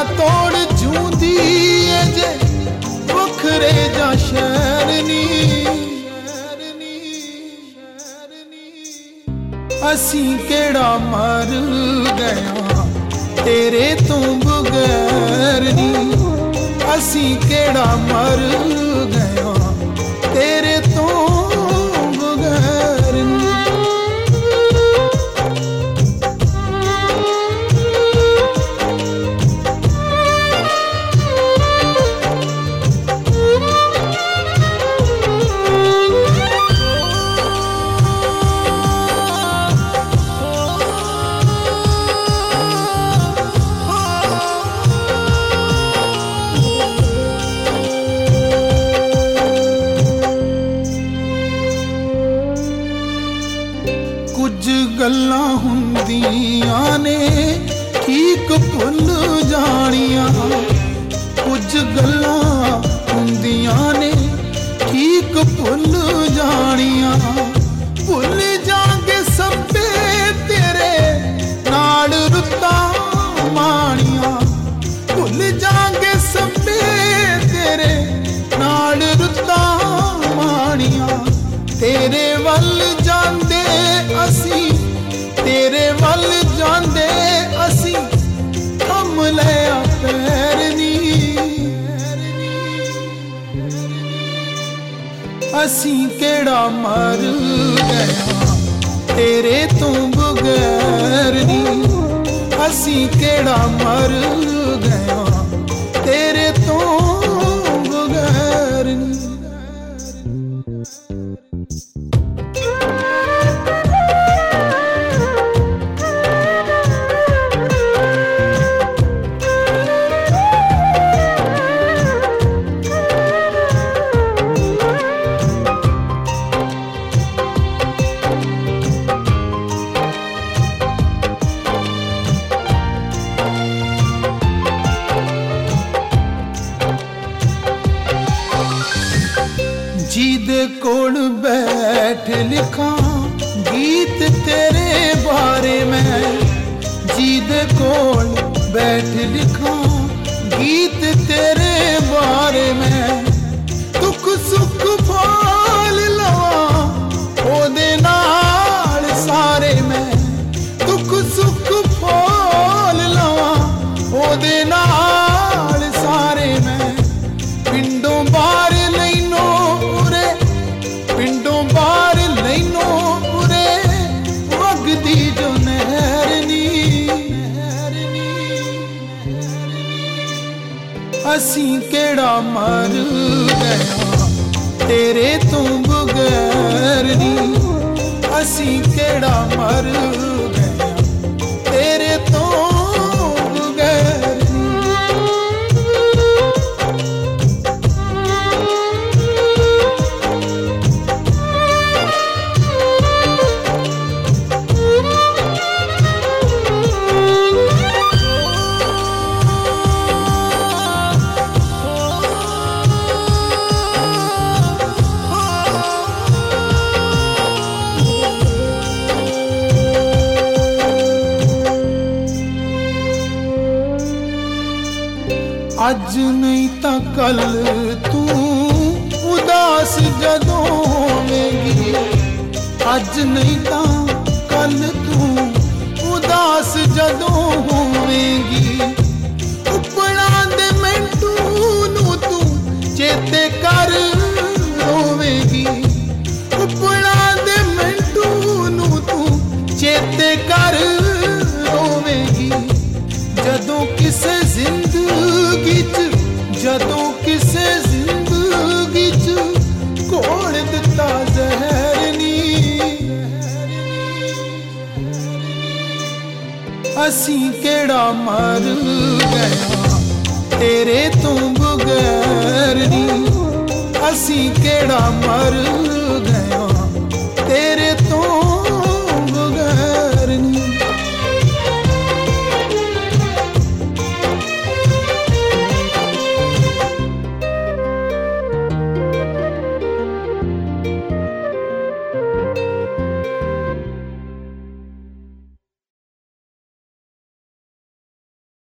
तोड़ जूंदी जे वखरे जा शहरनी असी केड़ा मर गया तेरे तो बगैर नी असी केड़ा मर गया तेरे तो बगैर नी। कुछ गल्लां हुंदियां ने ठीक भुल जानियां कुछ गल्लां हुंदियां ने ठीक भुल जानियां भुल जागे सभे तेरे नाल रुत्तां माणियां भुल जागे सभे तेरे नाल रुत्तां माणियां तेरे वल जांदे असी तेरे वल जांदे असी थम लिया पैर नी असी केड़ा मर गया तेरे तो बगैर नी असी केड़ा मर गया तेरे तो बगैर नी। जिदे कोल बैठ लिखा गीत तेरे बारे में जिदे कोल बैठ लिखा गीत तेरे बारे में दुख सुख फाल लवा ओदे नाल सारे में दुख सुख फाल लवा ओदे नाल सारे में पिंडों बार लैनो पिंडों बार लैनो उरे वगदी जो नहरनी असी केड़ा मर गया तेरे तो बगैर नी असी केड़ा मर गया तेरे तो बगैर नी। अज नहीं ता कल तू उदास जदों होवेगी अज नहीं ता कल तू उदास जदों होवेगी उपड़ा दे मिंटू नू तू चेते कर रोवेगी उपड़ा दे मिंटू नू तू चेते कर रोवेगी जदों किसे जिंदगी जदों किसे जिंदगी कोड़ दिता जहर नी असी केड़ा मर गया तेरे तो बगैर नी असी केड़ा मर गया तेरे